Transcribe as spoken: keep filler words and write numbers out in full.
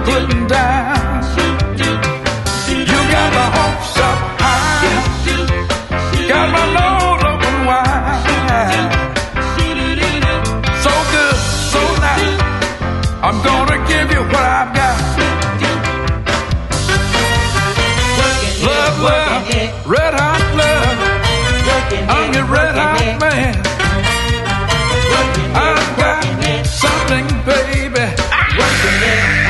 putting down. You got my hopes up high, got my load open wide. So good, so nice, I'm gonna give you what I've got. Love, love, red hot love, I'm your red hot man. I've got something, baby, working it.